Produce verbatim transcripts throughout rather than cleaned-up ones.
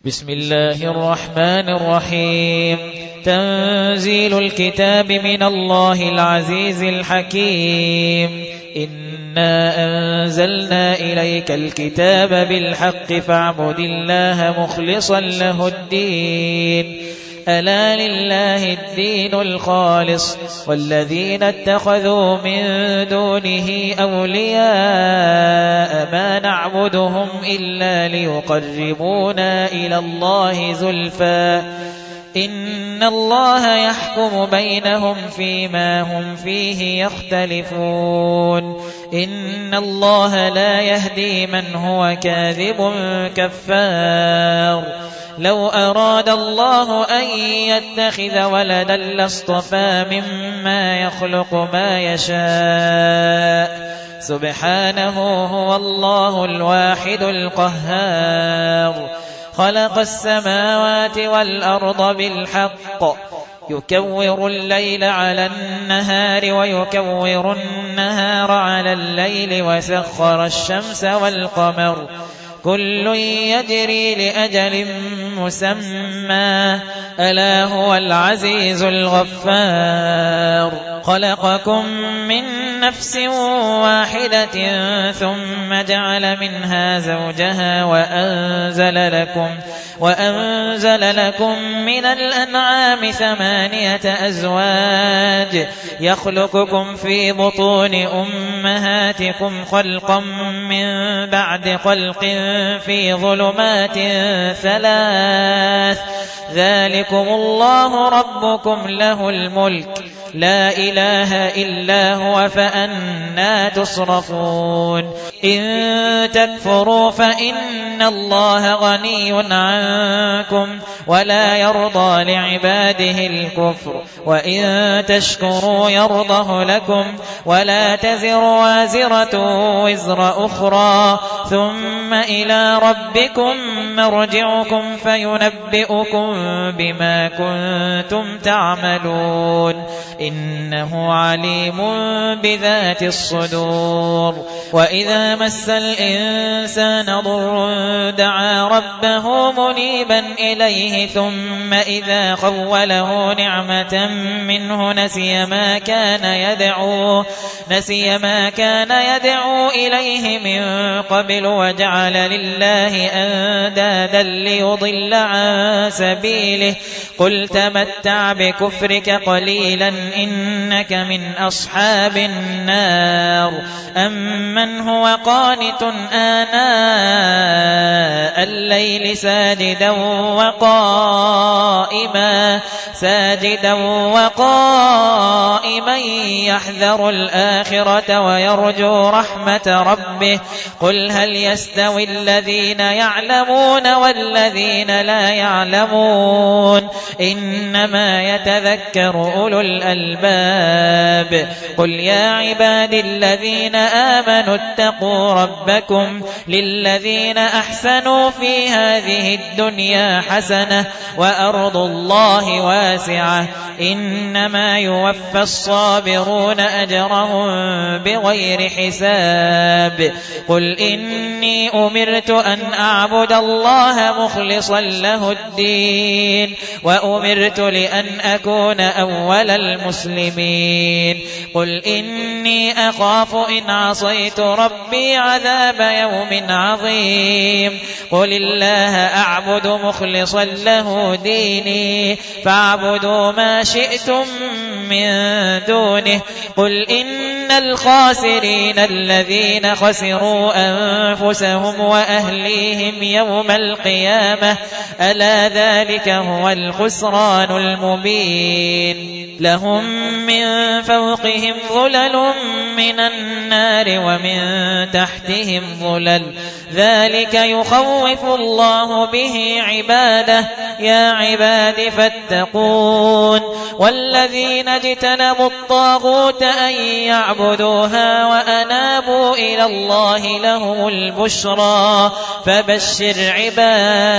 بسم الله الرحمن الرحيم. تنزيل الكتاب من الله العزيز الحكيم. إنا أنزلنا إليك الكتاب بالحق فاعبد الله مخلصا له الدين. ألا لله الدين الخالص والذين اتخذوا من دونه أولياء ما نعبدهم إلا ليقربونا إلى الله زلفى إن الله يحكم بينهم فيما هم فيه يختلفون. إن الله لا يهدي من هو كاذب كفار. لو أراد الله أن يتخذ ولدا لاصطفى مما يخلق ما يشاء سبحانه هو الله الواحد القهار. خلق السماوات والأرض بالحق يكور الليل على النهار ويكور النهار على الليل وسخر الشمس والقمر كل يجري لأجل مسمى ألا هو العزيز الغفار. خلقكم من نفس واحدة ثم جعل منها زوجها وأنزل لكم وأنزل لكم من الأنعام ثمانية أزواج يخلقكم في بطون أمهاتكم خلقا من بعد خلق في ظلمات ثلاث ذلكم الله ربكم له الملك لا إله إلا هو فأنى تصرفون. إن تكفروا فإن الله غني عنكم ولا يرضى لعباده الكفر وإن تشكروا يرضه لكم ولا تزر وازرة وزر أخرى ثم إلى ربكم مرجعكم فينبئكم بما كنتم تعملون إنه عليم بذات الصدور. وإذا مس الإنسان ضر دعا ربه منيبا إليه ثم إذا خوله نعمة منه نسي ما كان يدعو نسي ما كان يدعو إليه من قبل وجعل لله أندادا ليضل عن سبيله قل تمتع بكفرك قليلا إنك من أصحاب النار. أمن هو قانت آناء الليل ساجدا وقائما ساجدا وقائما يحذر الآخرة ويرجو رحمة ربه قل هل يستوي الذين يعلمون والذين لا يعلمون إنما يتذكر أولو الألباب. قل يا عبادي الذين آمنوا اتقوا ربكم للذين أحسنوا في هذه الدنيا حسنة وأرض الله واسعة إنما يوفى الصابرون أجرهم بغير حساب. قل إني أمرت أن أعبد الله مخلصا له الدين وأمرت لأن أكون أول المسلمين. قل إني أخاف إن عصيت ربي عذاب يوم عظيم. قل الله أعبد مخلصا له ديني فاعبدوا ما شئتم من دونه. قل إن الخاسرين الذين خسروا أنفسهم وأهليهم يوم القيامة ألا ذلك هو الخسران المبين. لهم من فوقهم ظلل من النار ومن تحتهم ظلل ذلك يخوف الله به عباده يا عباد فاتقون. والذين اجتنبوا الطاغوت أن يعبدوها وأنابوا إلى الله لهم البشرى فبشر عباد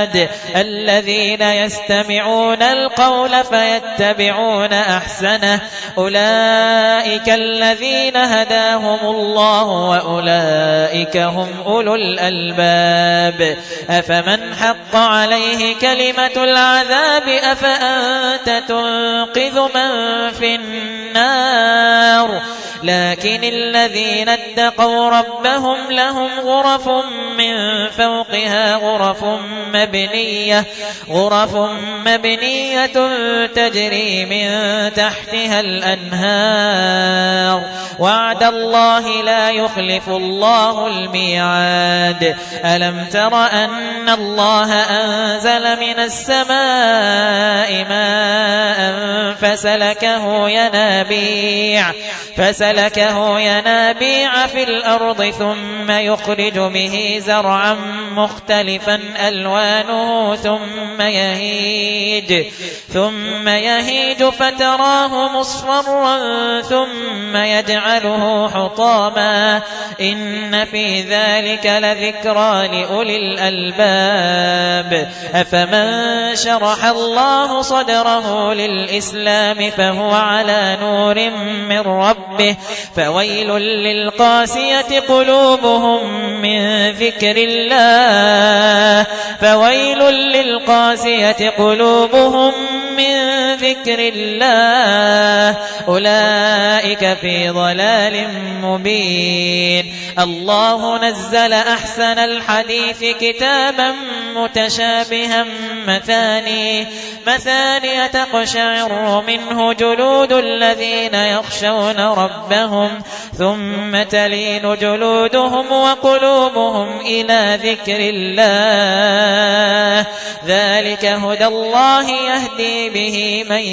العباد الذين يستمعون القول فيتبعون أحسنه أولئك الذين هداهم الله وأولئك هم أولو الألباب أفمن حق عليه كلمة العذاب أفأنت تنقذ من في النار لكن الذين اتقوا ربهم لهم غرف من فوقها غرف مبنية غرف مبنية تجري من تحتها الأنهار وعد الله لا يخلف الله الميعاد ألم تر أن الله أنزل من السماء ماء فسلكه ينابيع فسلكه ينابيع في الأرض ثم يخرج به زرعا مختلفا ألوانه ثم يهيج ثم يهيج فتراه مصفرا ثم يجعله حطاما إن في ذلك لذكرى لأولي الألباب أفمن شرح الله صدره للإسلام فهو على نور من ربه فويل للقاسية قلوبهم من ذكر الله فويل للقاسية قلوبهم من ذكر الله أولئك في ضلال مبين الله نزل أحسن الحديث كتابا متشابها مثاني مثاني تقشعر منه جلود الذين يخشون ربهم ثم تلين جلودهم وقلوبهم إلى ذكر الله ذلك هدى الله يهدي به من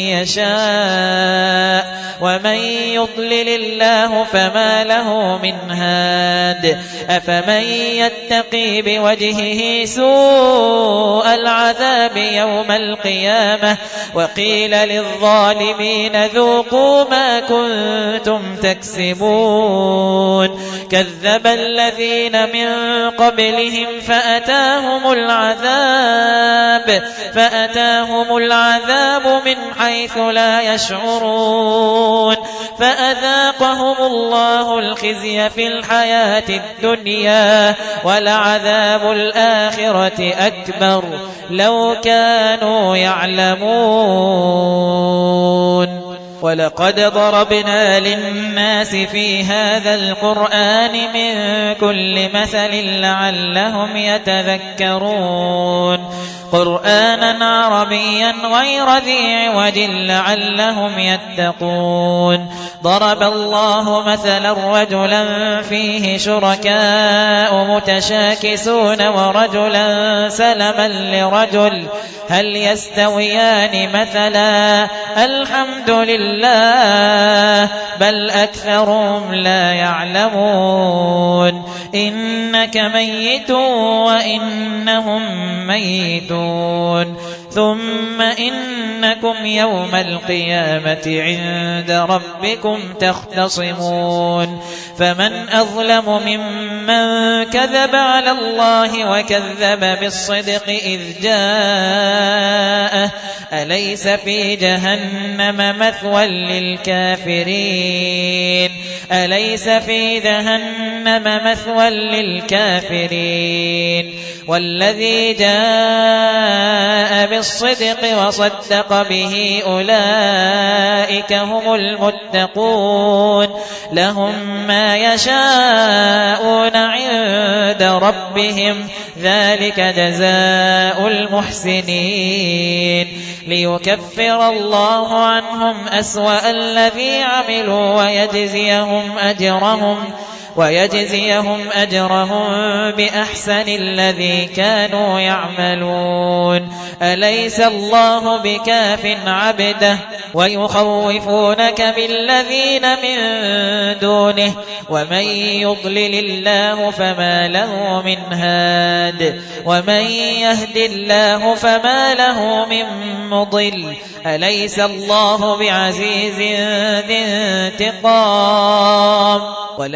يشاء ومن يضلل الله فما له من هاد أفمن يتقي بوجهه سوء العذاب يوم القيامة وقيل للظالمين ذوقوا ما كنتم تكسبون كذب الذين من قبلهم فأتاهم العذاب فأتاهم العذاب من حيث لا يشعرون فأذاقهم الله الخزي في الحياة الدنيا ولعذاب الآخرة أكبر لو كانوا يعلمون ولقد ضربنا للناس في هذا القرآن من كل مثل لعلهم يتذكرون قرآنا عربيا غير ذي عوج لعلهم يتقون ضرب الله مثلا رجلا فيه شركاء متشاكسون ورجلا سلما لرجل هل يستويان مثلا الحمد لله بل أكثرهم لا يعلمون إنك ميت وإنهم ميتون ثم إنكم يوم القيامة عند ربكم تختصمون فمن أظلم ممن كذب على الله وكذب بالصدق إذ جاءه أليس في جهنم مثوى للكافرين أليس في جهنم مثوى للكافرين والذي جاء بالصدق وصدق به أولئك هم المتقون لهم ما يشاءون عند ربهم ذلك جزاء المحسنين ليكفر الله عنهم أسوأ الذي عملوا ويجزيهم أجرهم ويجزيهم أجرهم بأحسن الذي كانوا يعملون أليس الله بكاف عبده ويخوفونك بالذين من دونه ومن يضلل الله فما له من هاد ومن يهد الله فما له من مضل أليس الله بعزيز ذي انتقام ولئن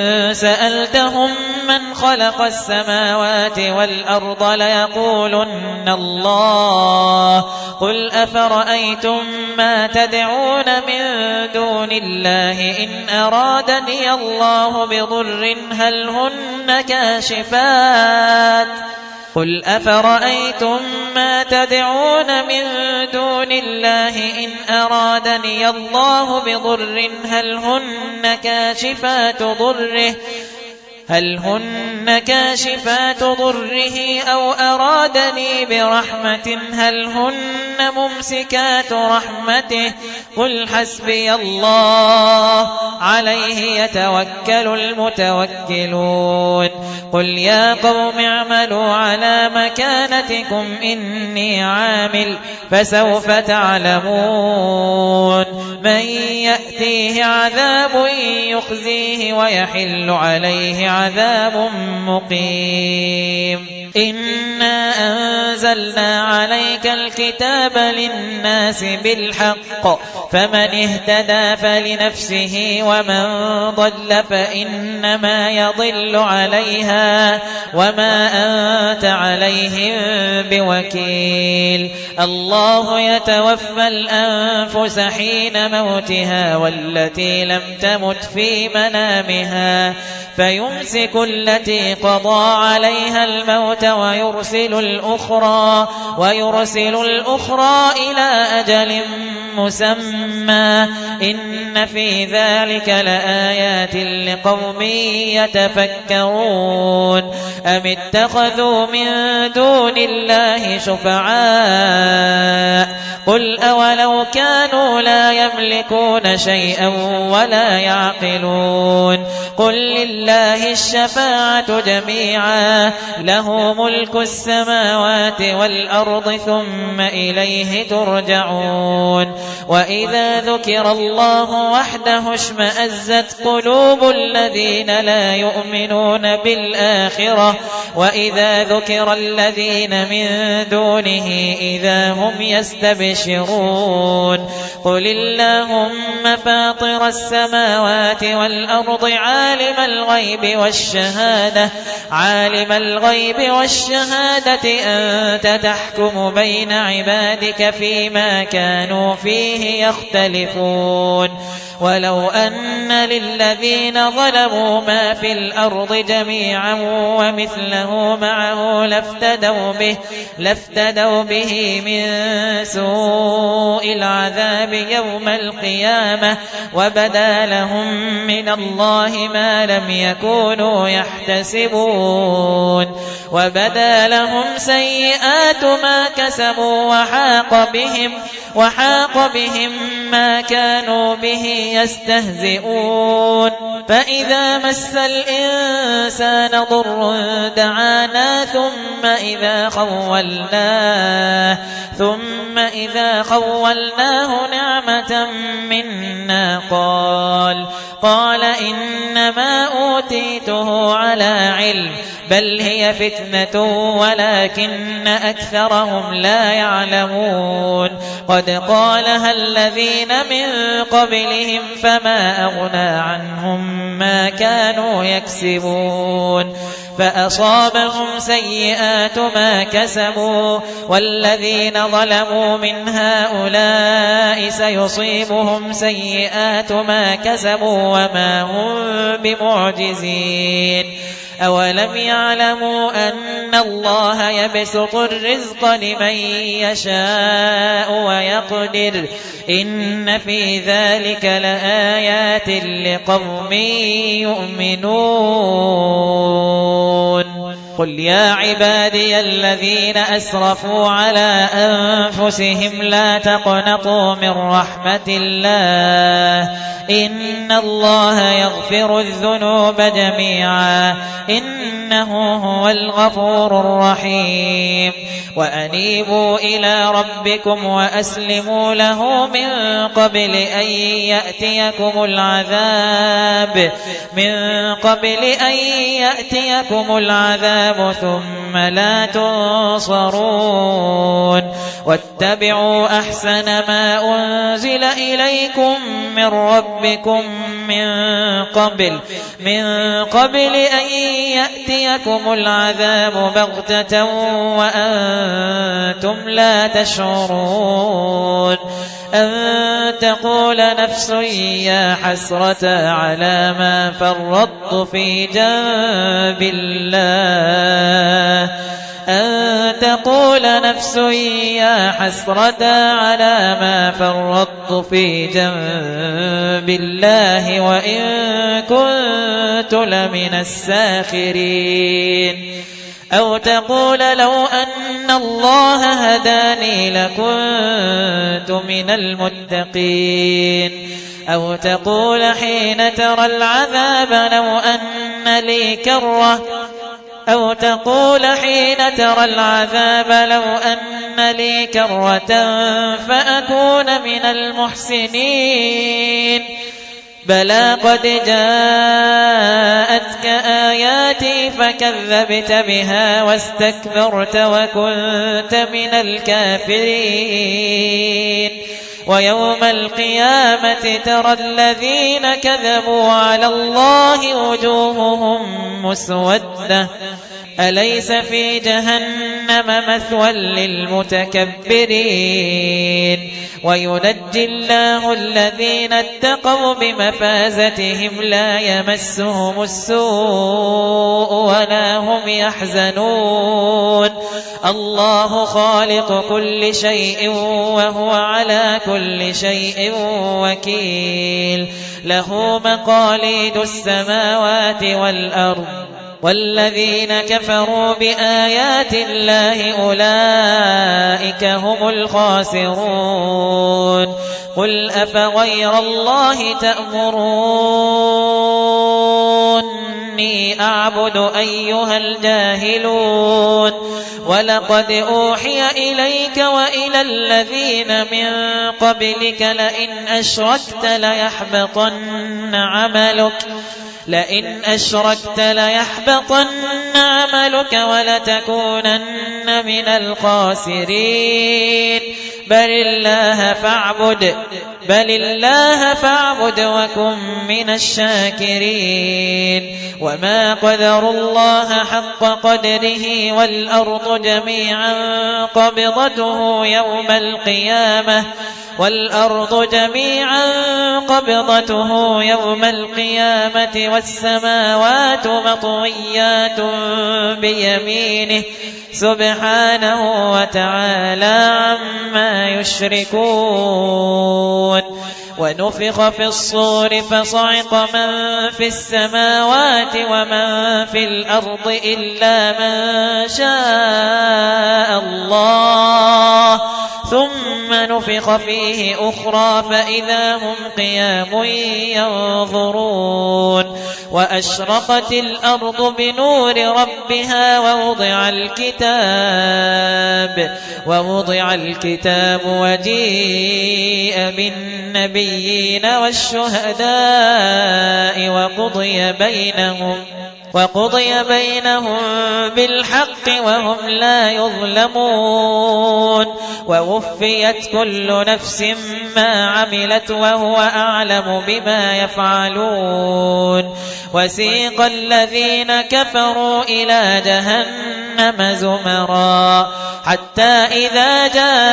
سألتهم من خلق السماوات والأرض ليقولن الله قل أفرأيتم ما تدعون من دون الله إن أرادني الله بضر هل هن كاشفات قل أفرأيتم ما تدعون من دون الله إن أرادني الله بضر هل هن كاشفات ضره هل هن كاشفات ضره أو أرادني برحمة هل هن ممسكات رحمته قل حسبي الله عليه يتوكل المتوكلون قل يا قوم اعملوا على مكانتكم إني عامل فسوف تعلمون من يأتيه عذاب يخزيه ويحل عليه عذاب مقيم إنا أنزلنا عليك الكتاب للناس بالحق فمن اهتدى فلنفسه ومن ضل فإنما يضل عليها وما أنت عليهم بوكيل الله يتوفى الأنفس حين موتها والتي لم تمت في منامها فيمسك التي قضى عليها الموت ويرسل الأخرى ويرسل الأخرى إلى أجل مسمى إن في ذلك لآيات لقوم يتفكرون أم اتخذوا من دون الله شفعاء قل أولو كانوا لا يملكون شيئا ولا يعقلون قل لله الشفاعة جميعا له ملك السماوات والأرض ثم إليه ترجعون وإذا ذكر الله وحده اشمأزت قلوب الذين لا يؤمنون بالآخرة وإذا ذكر الذين من دونه إذا هم يستبشرون قل اللهم فاطر السماوات والأرض عالم الغيب والشهادة عالم الغيب والشهادة أنت تحكم بين عبادك فيما كانوا فيه يختلفون ولو أن للذين ظلموا ما في الأرض جميعا ومثله معه لافتدوا به لافتدوا به من سوء العذاب يوم القيامة وبدا لهم من الله ما لم يكونوا يحتسبون وبدا لهم سيئات ما كسبوا وحاق بهم وحاق بهم ما كانوا به يستهزئون فإذا مس الإنسان ضر دعانا ثم إذا خولناه ثم إذا خولناه نعمة منا قال قال إنما أوتيته على علم بل هي فتنة ولكن أكثرهم لا يعلمون قد قالها الذين من قبلهم فما أغنى عنهم ما كانوا يكسبون فأصابهم سيئات ما كسبوا والذين ظلموا من هؤلاء سيصيبهم سيئات ما كسبوا وما هم بمعجزين أولم يعلموا أن الله يبسط الرزق لمن يشاء ويقدر إن في ذلك لآيات لقوم يؤمنون قل يا عبادي الذين أسرفوا على أنفسهم لا تقنطوا من رحمة الله إن الله يغفر الذنوب جميعا إنه هو الغفور الرحيم وأنيبوا إلى ربكم وأسلموا له من قبل أن يأتيكم العذاب من قبل أن يأتيكم العذاب ثم لا تنصرون واتبعوا أحسن ما أنزل إليكم من ربكم من قبل من قبل أن يأتيكم العذاب بغتة وأنتم لا تشعرون أن تقول نفس يا حسرة على ما فرطت في جنب الله أن تقول نفس يا حسرة على ما فرطت في جنب الله وإن كنت لمن الساخرين أو تقول لو أن الله هداني لكنت من المتقين أو تقول حين ترى العذاب لو أن لي كرة أو تقول حين ترى العذاب لو أن لي كرة فأكون من المحسنين بلى قد جاءتك آياتي فكذبت بها واستكبرت وكنت من الكافرين ويوم القيامة ترى الذين كذبوا على الله وجوههم مسودة أليس في جهنم مثوى للمتكبرين وينجي الله الذين اتقوا بمفازتهم لا يمسهم السوء ولا هم يحزنون الله خالق كل شيء وهو على كل شيء وكيل له مقاليد السماوات والأرض والذين كفروا بآيات الله أولئك هم الخاسرون قل أفغير الله تأمروني أعبد أيها الجاهلون ولقد أوحي إليك وإلى الذين من قبلك لئن أشركت ليحبطن عملك لئن أشركت ليحبطن عملك ولتكونن من الخاسرين بل الله فاعبد بل الله فاعبد وكن من الشاكرين وما قدروا الله حق قدره والأرض جميعا قبضته يوم القيامة والأرض جميعا قبضته يوم القيامة والسماوات مطويات بيمينه سبحانه وتعالى عما يشركون ونفخ في الصور فصعق من في السماوات ومن في الأرض إلا من شاء الله ثم نفخ فيه أخرى فإذا هم قيام ينظرون وأشرقت الأرض بنور ربها ووضع الكتاب ووضع الكتاب وجيء بالنبيين والشهداء وقضي بينهم وقضي بينهم بالحق وهم لا يظلمون ووفيت كل نفس ما عملت وهو أعلم بما يفعلون وسيق الذين كفروا إلى جهنم زمرا حتى إذا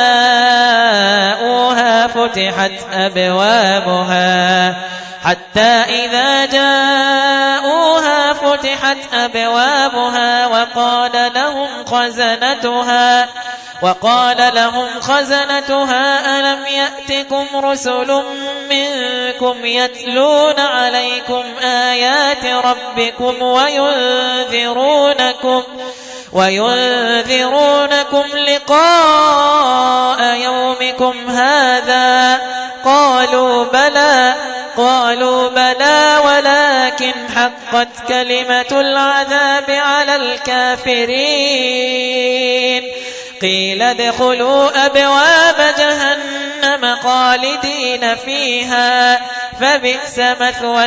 جاءوها فتحت أبوابها حتى إذا جاءوها فتحت أبوابها وقال لهم خزنتها وقال لهم خزنتها ألم يأتكم رسل منكم يتلون عليكم آيات ربكم وينذرونكم وينذرونكم لقاء يومكم هذا قالوا بلى قالوا بلى ولكن حقت كلمة العذاب على الكافرين قيل ادخلوا أبواب جهنم خالدين فيها فبئس مثوى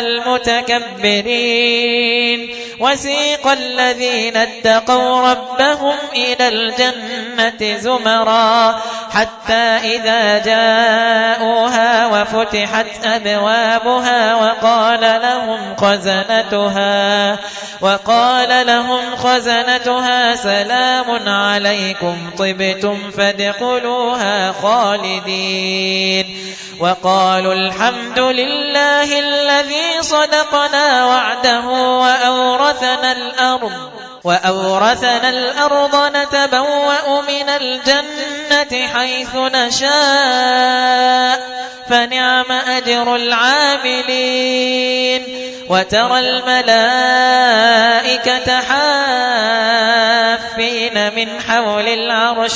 المتكبرين وسيق الذين اتقوا ربهم إلى الجنة زمرا حتى إذا جاءوها وفتحت أبوابها وقال لهم خزنتها وقال لهم خزنتها سلام عليكم طبتم فادخلوها خالدين وقالوا الحمد لله الذي صدقنا وعده وأورثنا الأرض وأورثنا الأرض نتبوأ من الجنة حيث نشاء فنعم أجر العاملين وترى الملائكة حافين من حول العرش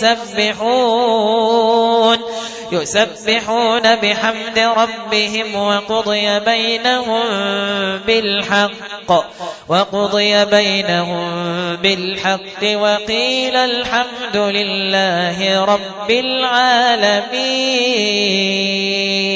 يسبحون يسبحون بحمد ربهم وقضي بينهم بالحق وقضي بينهم بالحق وقيل الحمد لله رب العالمين.